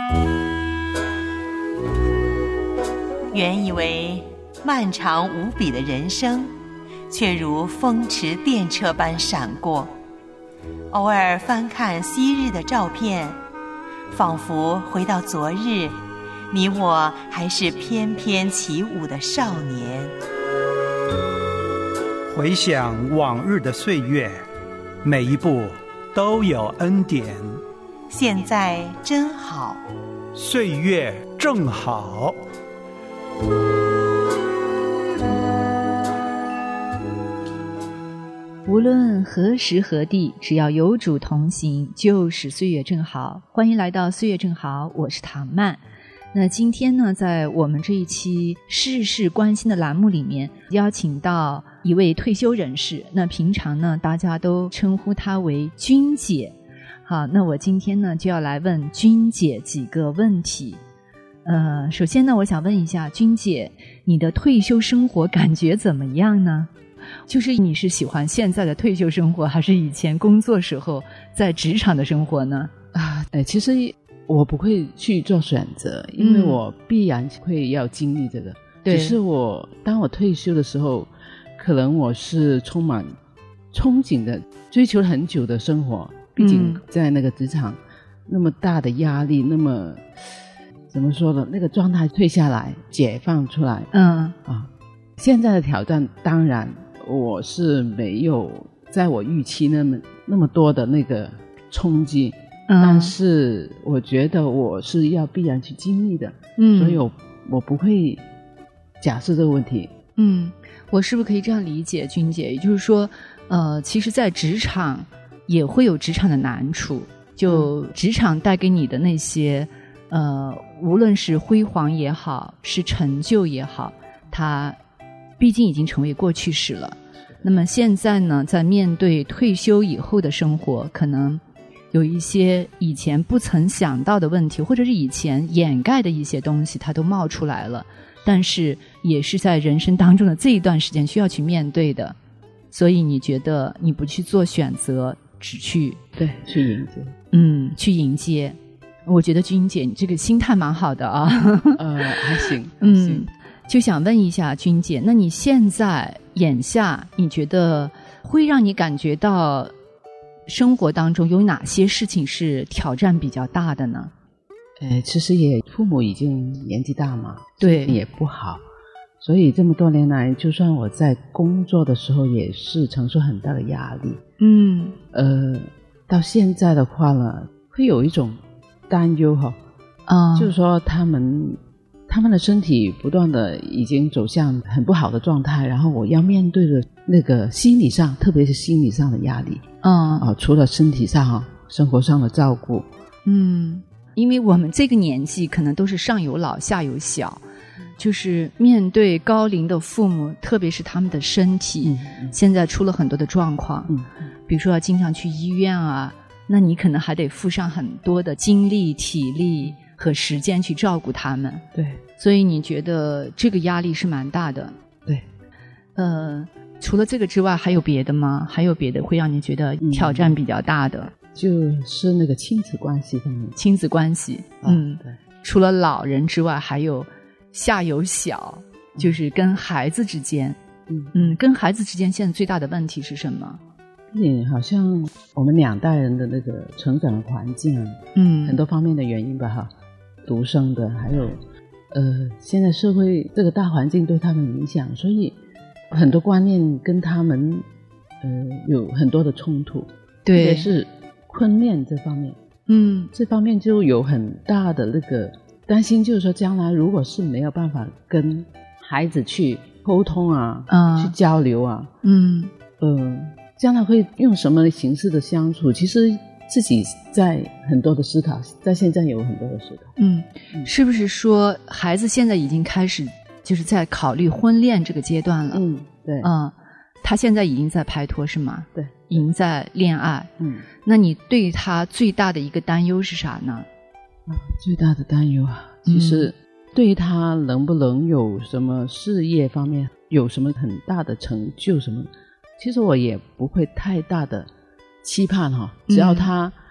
原以为漫长无比的人生，却如风驰电掣般闪过。偶尔翻看昔日的照片，仿佛回到昨日，你我还是翩翩起舞的少年。 回想往日的岁月，每一步都有恩典。 现在真好， 岁月正好。 无论何时何地，只要有主同行，就是岁月正好。欢迎来到岁月正好，我是唐曼。那今天呢，在我们这一期事事关心的栏目里面，邀请到一位退休人士。那平常呢，大家都称呼她为君姐。好，那我今天呢，就要来问君姐几个问题。首先呢，我想问一下君姐，你的退休生活感觉怎么样呢？就是你是喜欢现在的退休生活，还是以前工作时候在职场的生活呢？ 其实我不会去做选择，因为我必然会要经历这个。只是当我退休的时候，可能我是充满憧憬的，追求了很久的生活。毕竟在那个职场那么大的压力，那么怎么说呢，那个状态退下来，解放出来。现在的挑战当然我是没有在我预期那么多的那个冲击，但是我觉得我是要必然去经历的。所以我不会假设这个问题。 我是不是可以这样理解君姐，也就是说其实在职场也会有职场的难处，就职场带给你的那些无论是辉煌也好，是成就也好，它毕竟已经成为过去式了。那么现在呢，在面对退休以后的生活，可能有一些以前不曾想到的问题，或者是以前掩盖的一些东西，它都冒出来了，但是也是在人生当中的这一段时间需要去面对的。所以你觉得你不去做选择，只去去迎接。 去迎接。我觉得君姐你这个心态蛮好的啊。 还行。 就想问一下君姐，那你现在眼下你觉得会让你感觉到生活当中有哪些事情是挑战比较大的呢？ 其实父母已经年纪大嘛， 对， 也不好，所以这么多年来，就算我在工作的时候也是承受很大的压力。到现在的话呢，会有一种担忧就是说他们的身体不断的已经走向很不好的状态，然后我要面对的那个心理上，特别是心理上的压力。除了身体上生活上的照顾。 因为我们这个年纪可能都是上有老下有小，就是面对高龄的父母，特别是他们的身体现在出了很多的状况。比如说要经常去医院啊，那你可能还得付上很多的精力体力和时间去照顾他们。 对， 所以你觉得这个压力是蛮大的。 对。 除了这个之外还有别的吗？还有别的会让你觉得挑战比较大的？ 就是那个亲子关系方面。 亲子关系。 对。 除了老人之外还有下有小，就是跟孩子之间。跟孩子之间现在最大的问题是什么？ 好像我们两代人的那个成长的环境很多方面的原因吧独生的，还有现在社会这个大环境对他们影响，所以很多观念跟他们有很多的冲突。对，特别是婚恋这方面。这方面就有很大的那个担心，就是说将来如果是没有办法跟孩子去沟通去交流将来会用什么形式的相处，其实自己在很多的思考，在现在有很多的思考。 是不是说孩子现在已经开始就是在考虑婚恋这个阶段了？ 对。 他现在已经在拍拖是吗？ 对， 已经在恋爱。那你对他最大的一个担忧是啥呢？ 最大的担忧其实对他能不能有什么事业方面有什么很大的成就什么，其实我也不会太大的期盼只要他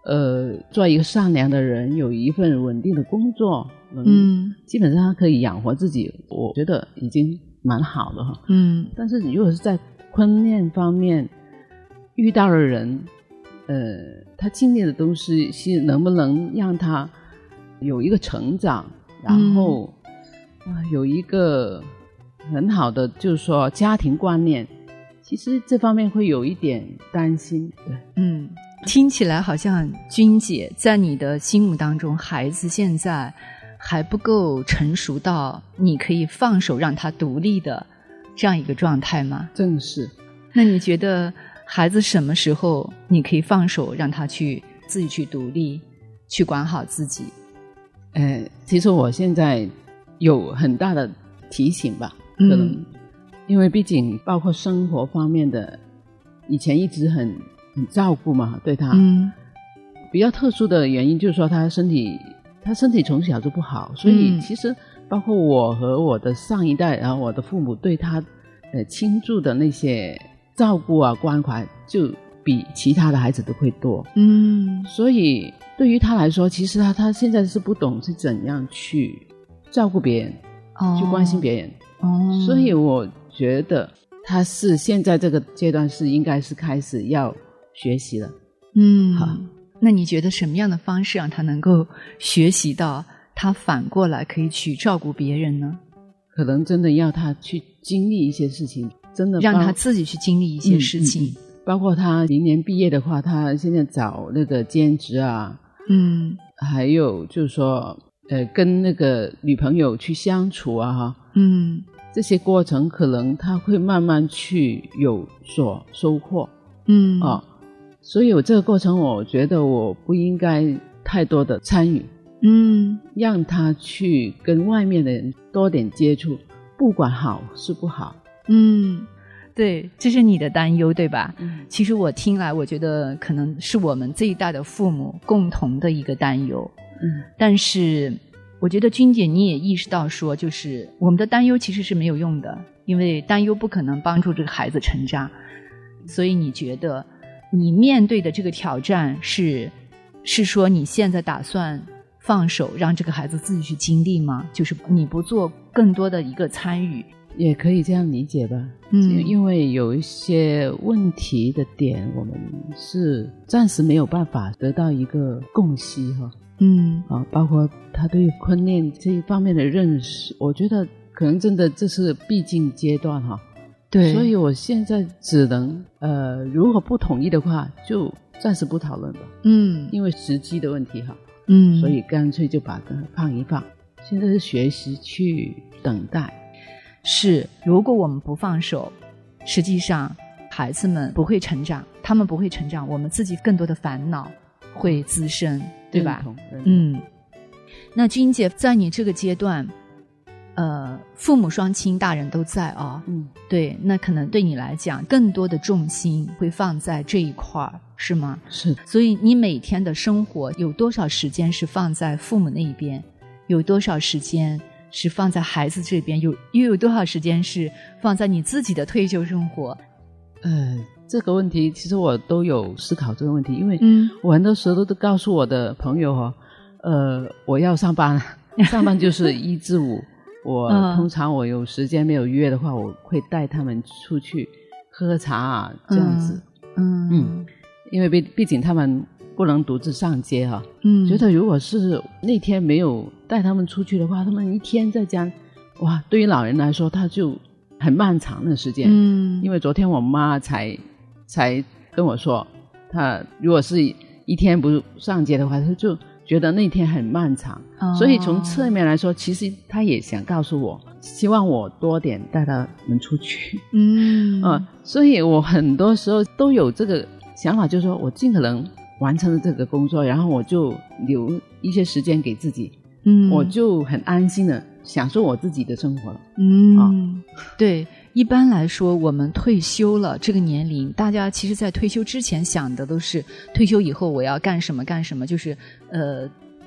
做一个善良的人，有一份稳定的工作，基本上他可以养活自己，我觉得已经蛮好的哈。但是如果是在婚恋方面遇到的人，他经历的东西是能不能让他有一个成长，然后有一个很好的就是说家庭观念，其实这方面会有一点担心。对， 听起来好像君姐在你的心目当中，孩子现在还不够成熟到你可以放手让他独立的这样一个状态吗？ 正是。 那你觉得孩子什么时候你可以放手让他去自己去独立，去管好自己？ 其实我现在有很大的提醒吧，可能因为毕竟包括生活方面的，以前一直很照顾嘛，对他比较特殊的原因就是说他身体从小就不好，所以其实包括我和我的上一代，然后我的父母对他倾注的那些照顾啊关怀就比其他的孩子都会多。所以对于他来说，其实他现在是不懂是怎样去照顾别人，去关心别人。所以我觉得他是现在这个阶段是应该是开始要学习了。好， 那你觉得什么样的方式让他能够学习到他反过来可以去照顾别人呢？ 可能真的要他去经历一些事情，真的让他自己去经历一些事情。 包括他明年毕业的话，他现在找那个兼职啊，还有就是说跟那个女朋友去相处啊哈，这些过程可能他会慢慢去有所收获。所以我这个过程我觉得我不应该太多的参与，让他去跟外面的人多点接触，不管好是不好。 对，这是你的担忧对吧？其实我听来我觉得可能是我们这一代的父母共同的一个担忧。但是我觉得君姐你也意识到说，就是我们的担忧其实是没有用的，因为担忧不可能帮助这个孩子成长。所以你觉得你面对的这个挑战是说你现在打算放手让这个孩子自己去经历吗？就是你不做更多的一个参与？ 也可以这样理解吧。因为有一些问题的点我们是暂时没有办法得到一个共识哈。包括他对婚恋这一方面的认识，我觉得可能真的这是必经阶段哈。 对， 所以我现在只能如果不同意的话就暂时不讨论吧。因为时机的问题哈。所以干脆就把它放一放，现在是学习去等待。 是，如果我们不放手，实际上孩子们不会成长，他们不会成长，我们自己更多的烦恼会滋生，对吧？那君姐在你这个阶段父母双亲大人都在啊，对，那可能对你来讲更多的重心会放在这一块儿，是吗？ 是。 所以你每天的生活有多少时间是放在父母那一边，有多少时间是放在孩子这边，又有多少时间是放在你自己的退休生活？ 这个问题其实我都有思考这个问题，因为我很多时候都告诉我的朋友我要上班，上班就是1至5，我通常我有时间没有约的话，我会带他们出去喝茶啊，这样子。因为毕竟他们不能独自上街哈。觉得如果是那天没有带他们出去的话，他们一天在家，哇，对于老人来说他就很漫长的时间。因为昨天我妈才跟我说，她如果是一天不上街的话，她就觉得那天很漫长。所以从侧面来说，其实她也想告诉我，希望我多点带他们出去。所以我很多时候都有这个想法，就是说我尽可能完成了这个工作，然后我就留一些时间给自己。我就很安心的享受我自己的生活了。 对，一般来说我们退休了这个年龄，大家其实在退休之前想的都是退休以后我要干什么干什么，就是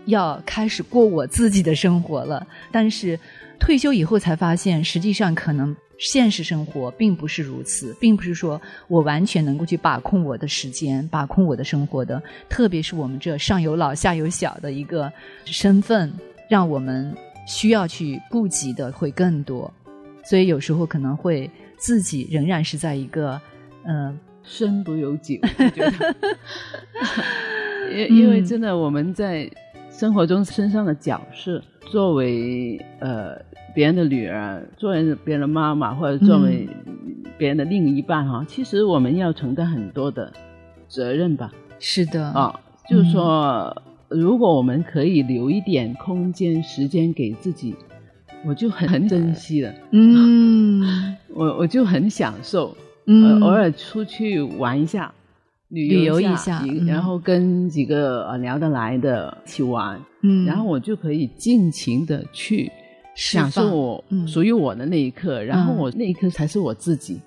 要开始过我自己的生活了。但是退休以后才发现，实际上可能现实生活并不是如此，并不是说我完全能够去把控我的时间，把控我的生活的。特别是我们这上有老下有小的一个身份，让我们需要去顾及的会更多。所以有时候可能会自己仍然是在一个身不由己，我觉得因为真的我们在生活中身上的角色，作为别人的女儿，作为别人的妈妈，或者作为别人的另一半其实我们要承担很多的责任吧。 是的就是说如果我们可以留一点空间时间给自己，我就很珍惜了。我就很享受偶尔出去玩一下，旅游一下，然后跟几个聊得来的一起玩，然后我就可以尽情的去享受我属于我的那一刻，然后我那一刻才是我自己。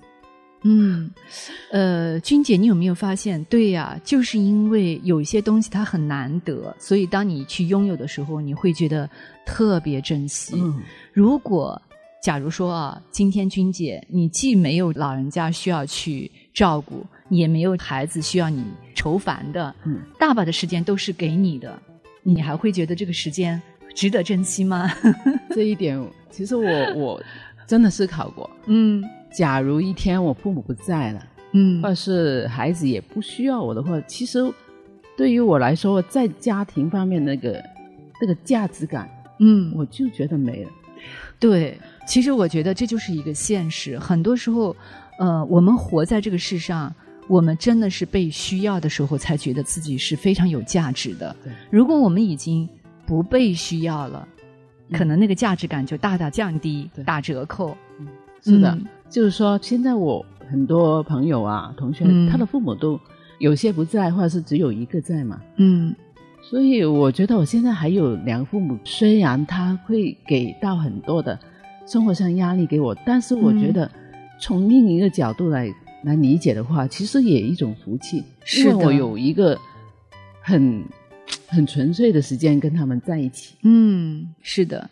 君姐，你有没有发现，对呀，就是因为有一些东西它很难得，所以当你去拥有的时候，你会觉得特别珍惜。如果假如说今天君姐你既没有老人家需要去照顾，也没有孩子需要你愁烦的，大把的时间都是给你的，你还会觉得这个时间值得珍惜吗？ 这一点其实我真的思考过。假如一天我父母不在了，或者是孩子也不需要我的话，其实对于我来说，在家庭方面那个价值感，我就觉得没了。 对，其实我觉得这就是一个现实。很多时候我们活在这个世上，我们真的是被需要的时候才觉得自己是非常有价值的。如果我们已经不被需要了，可能那个价值感就大大降低，打折扣。 是的，就是说现在我很多朋友同学，他的父母都有些不在，或者是只有一个在嘛。所以我觉得我现在还有两个父母，虽然他会给到很多的生活上压力给我，但是我觉得从另一个角度来理解的话，其实也一种福气。因为我有一个很纯粹的时间跟他们在一起。 是的。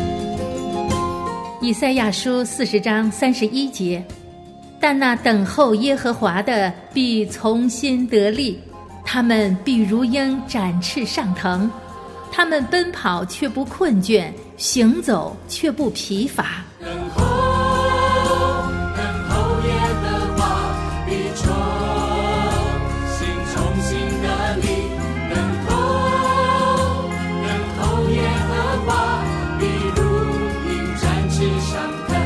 以赛亚书40章31节，但那等候耶和华的必从心得力，他们必如鹰展翅上腾，他们奔跑却不困倦，行走却不疲乏。 等候耶和华，必重新得力。等候耶和华，必如鹰展翅上腾。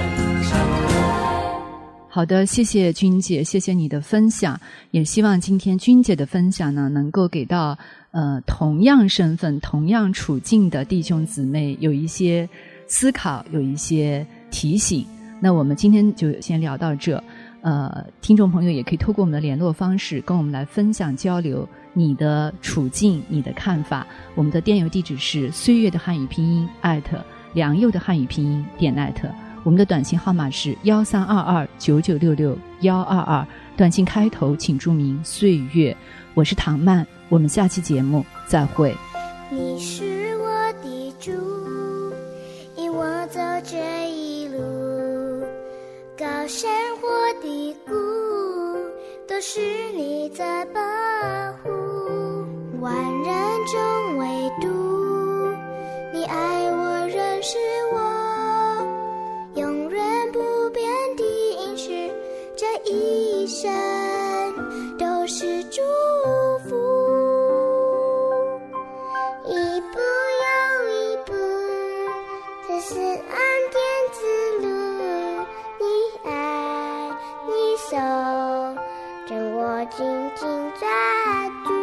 好的，谢谢君姐，谢谢你的分享，也希望今天君姐的分享呢，能够给到同样身份、同样处境的弟兄姊妹有一些思考，有一些提醒。那我们今天就先聊到这。听众朋友也可以透过我们的联络方式跟我们来分享交流你的处境、你的看法。我们的电邮地址是岁月的汉语拼音梁佑的汉语拼音.net。我们的短信号码是132299662122，短信开头请注明岁月。我是唐曼，我们下期节目再会。 你是我的主，引我走这一路，高山或低谷，都是你在保护。万人中唯独你爱我，认识我，永远不变的应许，这一生都是祝福。一步又一步，这是恩典之路，你爱你手，让我紧紧抓住。